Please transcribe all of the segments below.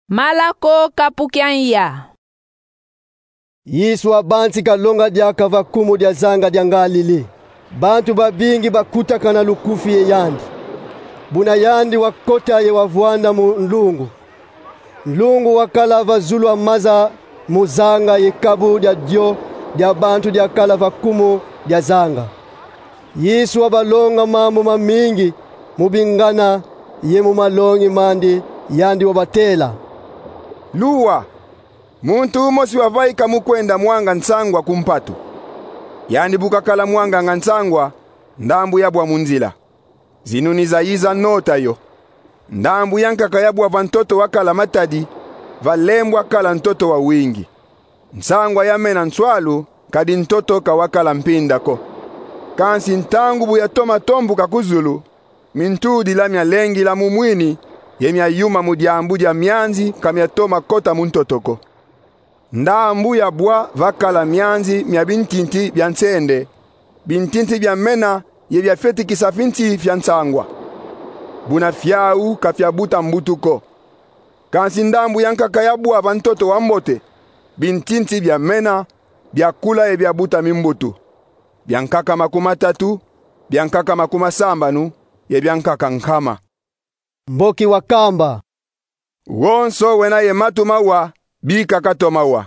Malako kapukyanya. Yesu abanti kalonga dyaka vakumu dya zanga dya Galili. Bantu babingi bakutakana lukufi ye yandi. Buna yandi wakota ye wavuanda mu nlungu. Nlungu wakala vazulu amaza muzanga ye kabu dya dio dya bantu dya kala vakumu dya zanga. Yesu wabalonga mambo mamingi mubingana ye mumalongi mandi yandi wabatela. Luwa, muntu umosi wavaika mukwenda mwanga nsangwa kumpatu. Yani bukakala mwanga nga nsangwa, ndambu yabwa munzila. Zinuniza yiza nota yo. Ndambu yankaka yabwa vantoto wakala matadi, valembwa kala ntoto wa wingi. Nsangwa yamena nswalu, kadi ntoto kawakala mpindako. Kansi ntangu buya toma tombu kakuzulu, mintudi la mya lengi la mumwini, yemya yuma mudiambu dya myanzi kamya toma kota muntotoko. Ndambu ya bwa vakala myanzi mya bintinti bya nsende, bintinti bya mena ye bya feti kisafinti fya nsangwa. Buna fyau kafya buta mbutuko. Kansi ndambu yankaka ya bwa vantoto wambote, bintinti bya mena bya kula ye bya buta mimbutu. Byankaka makumatatu, byankaka makumasambanu, ye byankaka nkama. Mboki wakamba. Wonso wena ye matumawa, bika katomawa.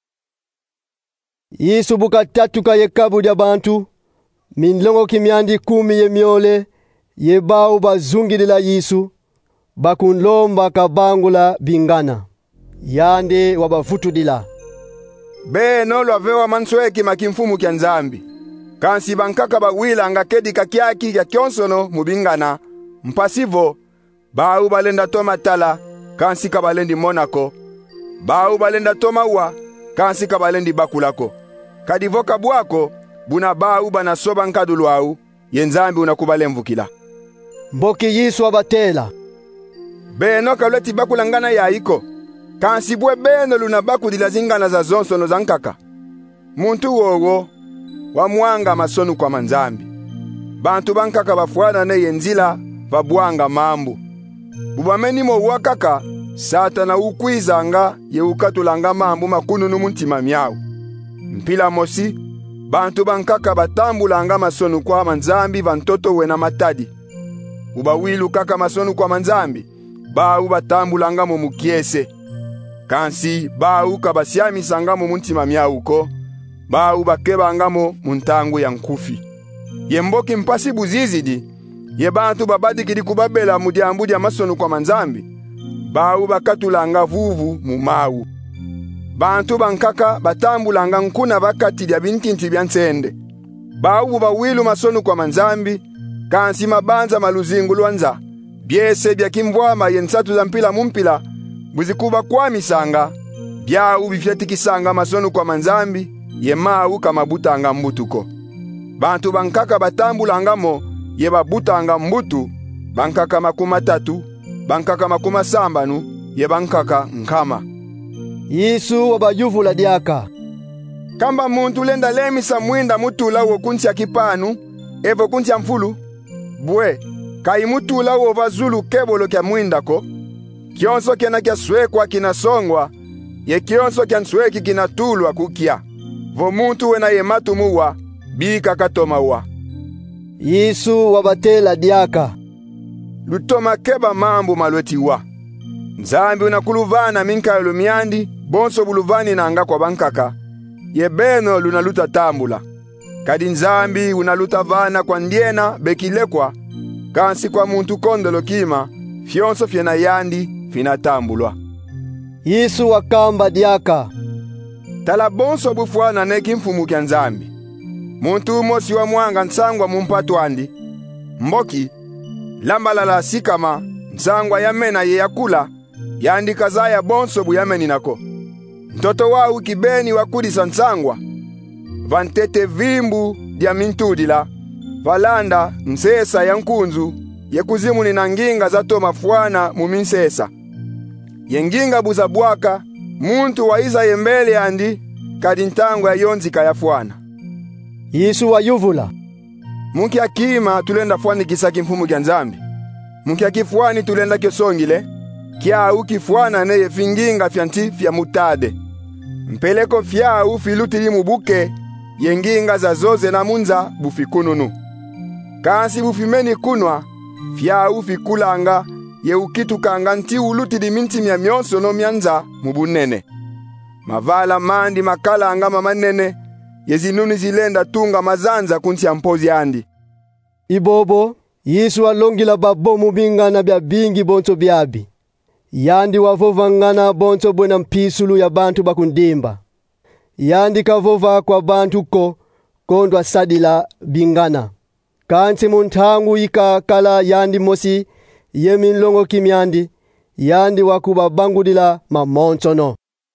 Yesu bukatatuka ye kabu dya bantu, minlongo kimyandi 10 ye myole, ye bau bazungilila Yesu, bakunlomba kabangula bingana. Yande wabavutudila. Beno lwavewa mansweki makimfumu kya nzambi. Kansi bankaka bawila nga kedi kakyaki kya kyonsono mubingana, mpasivo, bau balenda toma tala, kansi kabalendi monako. Bau balenda toma wa, kansi kabalendi bakulako. Kadivoka buako, buna bau banasoba nkadulwau, yenzambi unakubalemvukila. Mboki Yesu abatela. Beno kalweti bakulangana ya iko. Kansi bwe beno luna bakudila zingana za zonsono za nkaka. Muntu wowo, wa mwanga masonu kwa manzambi. Bantu bankaka bafuana ne yenzila vabuanga mambu. Bubameni mo wakaka, Satana ukwizanga ye ukatulanga mambu makununu muntima myau. Mpila mosi, bantu bankaka batambulanga masonu kwa manzambi vantoto wena matadi. Ubawilu kaka masonu kwa manzambi, bau batambulanga mu mukiese. Kansi bau kabasyami sangamo muntima myauko, bau bakebangamo muntangu ya nkufi. Yemboki mpasi buzizidi, ye bantu babadikidi kubabela mudiambu dya masonu kwa manzambi, bau bakatulanga vuvu mumau. Bantu bankaka batambulanga nkuna bakati dya bintinti bya nsende. Bau bawilu masonu kwa manzambi, kansi mabanza maluzingu lwanza, byese bya kimvwama yensatu za mpila mumpila, buzikuba kwa misanga, byau bifyatikisanga masonu kwa manzambi, ye mau kamabutanga mbutuko. Bantu bankaka batambulangamo, ye babutanga mbutu, bankaka makumatatu, bankaka makumasambanu, ye bankaka nkama. Yesu wabayuvula dyaka. Kamba muntu lenda lemisa mwinda mutula wo kuntia kipanu, evo kuntia mfulu, bwe, kai mutula wo vazulu kebolo kya mwinda ko, kionso kena kya swekwa kinasongwa, ye kionso kya nsweki kinatulwa kukia. Vo muntu wena ye matumuwa, bika katomawa. Yesu wabatela dyaka. Lutoma keba mambu malwetiwa. Nzambi unakuluvana minka lumyandi, bonso buluvani na anga kwa bankaka. Ye beno lunaluta tambula. Kadi nzambi unaluta vana kwa ndiena bekilekwa, kansi kwa muntu kondolo kima, fyonso fyena yandi fina tambulwa. Yesu wakamba dyaka. Tala bonso bufuana neki mfumu kya nzambi. Muntu umosi wa mwanga nsangwa mumpatu andi. Mboki, lambalala sikama, nsangwa yamena ye yakula, yandi kazaya bonso bu yameni nako. Mtoto wau kibeni wakudisa nsangwa, vantete vimbu dia mintudila, valanda nsesa ya nkunzu, ye kuzimu ni nanginga zato mafuana muminsesa. Yenginga buza bwaka, muntu waiza yembele andi, kadi ntangwa ya yonzi kayafuana. Yesu wayuvula. Munki akima tulenda fuani kisaki mfumu kya nzambi. Munki akifuani tulenda kyosongile, kyau kifwana neye finginga fyanti fya mutade. Mpeleko fyau filutili mubuke yenginga za zoze na munza bufikununu. Kansi bufimeni kunwa fyau fikulanga ye ukitukanga nti ulutili minti mya myonso no myanza mubunene. Mavala mandi makalanga mamanene yezinuni zilenda tunga mazanza kunti ya mpozi andi. Ibobo Yesu alongila babomu bingana bya bingi bonto byabi. Yandi wavovangana bonto bwena mpisulu ya bantu bakundimba. Yandi kavova kwa bantu kondwa sadila bingana. Kansi muntangu kala yandi mosi yeminlongo kimyandi. Yandi wakuba bangudila mamonsono.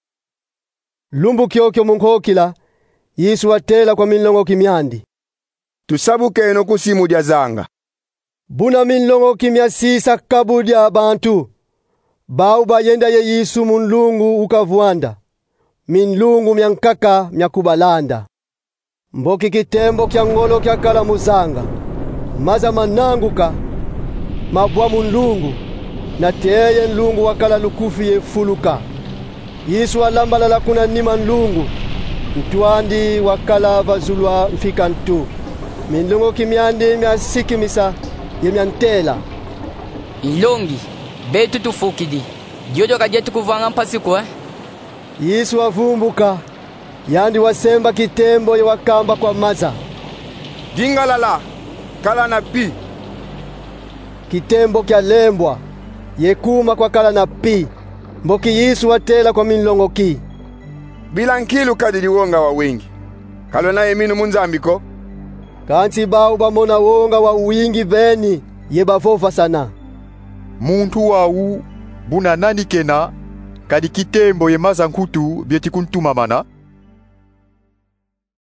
Lumbu kyokyo munkokila Yesu watela kwa minlongo kimyandi. Tusabuke eno kusimu dia zanga. Buna minlongo kimya sisa kabudi abantu. Bau bayenda ye Yesu munlungu ukavuanda. Minlungu myankaka myakubalanda. Mboki kitembo kya ngolo kya kala muzanga. Maza mananguka. Mabwa munlungu. Na teye nlungu wakala lukufi ye fuluka. Yesu alambala la kuna nima nlungu. Mtuandi wakala vazulwa mfika ntu. Minlungu kimyandi myasikimisa yemyantela. Ilongi, betu tufukidi. Diodo kajetu kuvanga mpasi kwa. Yesu wavumbuka. Yandi wasemba kitembo ye wakamba kwa maza. Dingalala, kala na pi. Kitembo kya lembwa. Yekuma kwa kala na pi. Mboki Yesu watela kwa minlongo ki. Bila nkilu kadiri wonga wa wingi. Kalo na eminu munzambiko. Kansi bau bamona wonga wa uwingi beni yebavofa sana. Muntu wau buna nani kena kadi kitembo ye maza nkutu bieti kuntuma mana.